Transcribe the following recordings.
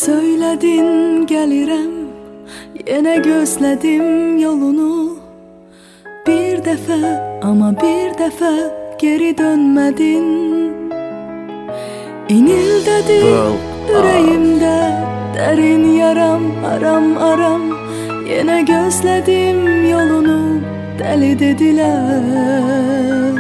Söylədin gəlirəm, yenə gözlədim yolunu. Bir dəfə, amma bir dəfə geri dönmədin. İnildədi ürəyimdə dərin yaram, aram. Yenə gözlədim yolunu, dəli dedilər.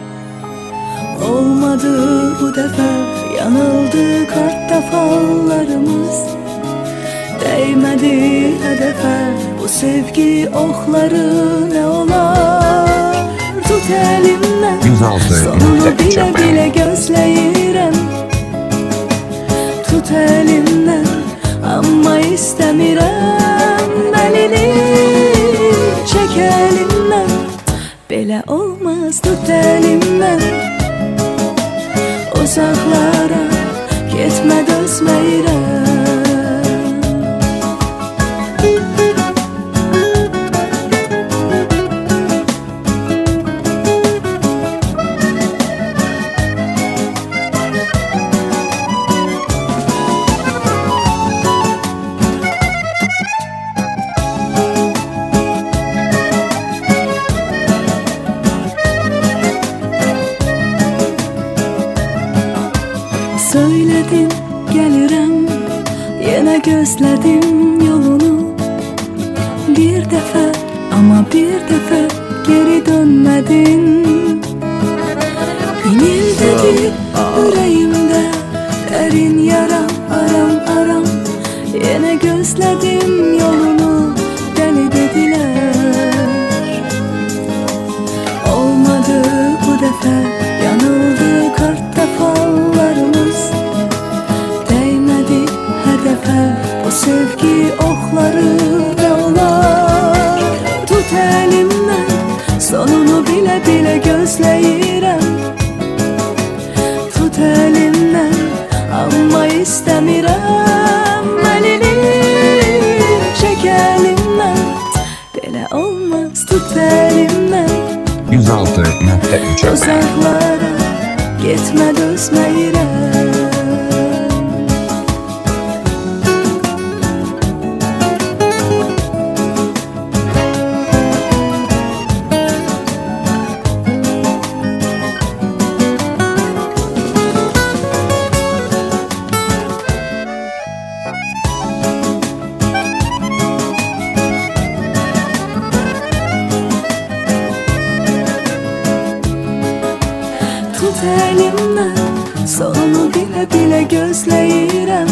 Olmadı bu dəfə, yanıldı kartafallarımız. Değmədi hədəfə, bu sevgi oxları nə olar? Tut əlimdən, sonunu bilə-bilə gözləyirəm. Tut əlimdən, amma istəmirəm. Əlini çək əlimdən, belə olmaz. Tut əlimdən, uzaqlara getmə, dözməyirəm. Söyledin gəlirəm, yenə gözlədim yolunu. Bir dəfə, amma bir dəfə geri dönmədin. İnildədi ürəyimdə dərin yaram, aram. Yenə gözlədim yolunu, dəli dedilər. Olmadı bu dəfə, yanıldı kartafallarımız. Bu sevgi oxları nə olar? Tut əlimdən, sonunu bilə-bilə gözləyirəm. Tut əlimdən, amma istəmirəm. Əlini çək əlimdən, belə olmaz. Tut əlimdən, 106.3 uzaqlara getmə, dözməyirəm. Tut əlimdən, sonunu bilə-bilə gözləyirəm.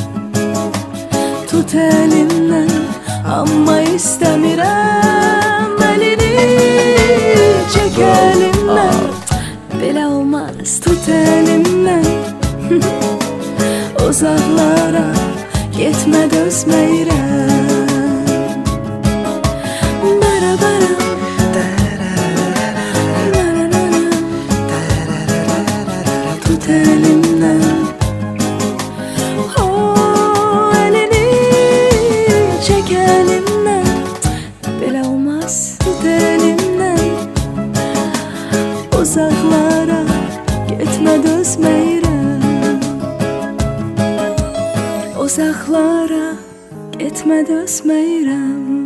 Tut əlimdən, amma istəmirəm. Əlini çək əlimdən, belə olmaz. Tut əlimdən, uzaqlara getmə, dözməyirəm. Tut əlimdən, əlini çək əlimdən, belə olmaz. Tut əlimdən, uzaqlara getmə, dözməyirəm. Uzaqlara getmə, dözməyirəm.